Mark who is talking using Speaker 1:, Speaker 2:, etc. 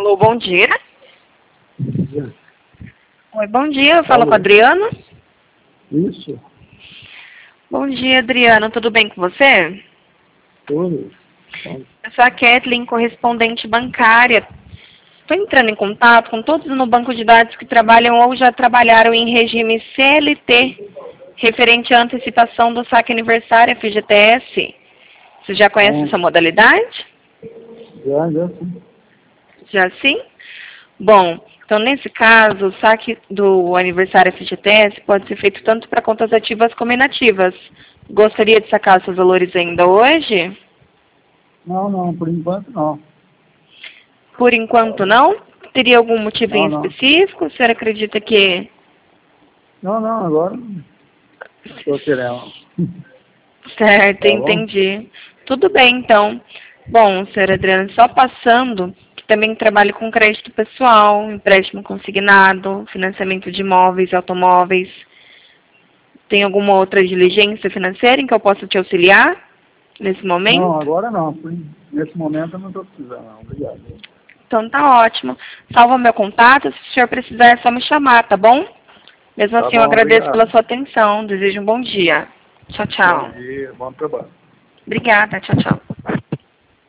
Speaker 1: Alô, bom dia.
Speaker 2: Dia.
Speaker 1: Oi, bom dia. Eu falo
Speaker 2: Alô.
Speaker 1: com o Adriano.
Speaker 2: Isso,
Speaker 1: Bom dia, Adriano. Tudo bem com você?
Speaker 2: tudo.
Speaker 1: Eu sou a Kathleen, correspondente bancária. Estou entrando em contato com todos no banco de dados que trabalham ou já trabalharam em regime CLT, referente à antecipação do saque aniversário FGTS. Você já conhece essa modalidade?
Speaker 2: Já, sim.
Speaker 1: Já sim? Bom, então nesse caso, o saque do aniversário FGTS pode ser feito tanto para contas ativas como inativas. Gostaria de sacar seus valores ainda hoje?
Speaker 2: Não, por enquanto não.
Speaker 1: Por enquanto não? Teria algum motivo em
Speaker 2: Não.
Speaker 1: específico? O senhor acredita que...
Speaker 2: Não, agora não estou querendo.
Speaker 1: Certo,
Speaker 2: Tá bom?
Speaker 1: entendi. Tudo bem, então. Bom, senhor Adriano, só passando, que também trabalho com crédito pessoal, empréstimo consignado, financiamento de imóveis, automóveis. Tem alguma outra diligência financeira em que eu possa te auxiliar nesse momento?
Speaker 2: Não, agora não. Nesse momento eu não estou precisando, não. Obrigado.
Speaker 1: Então tá ótimo. Salva meu contato, se o senhor precisar é só me chamar, tá bom? Mesmo
Speaker 2: Tá
Speaker 1: assim, eu
Speaker 2: bom,
Speaker 1: agradeço pela
Speaker 2: obrigado.
Speaker 1: sua atenção. Desejo um bom dia. Tchau,
Speaker 2: Bom
Speaker 1: tchau.
Speaker 2: dia, bom trabalho.
Speaker 1: Obrigada, tchau, tchau.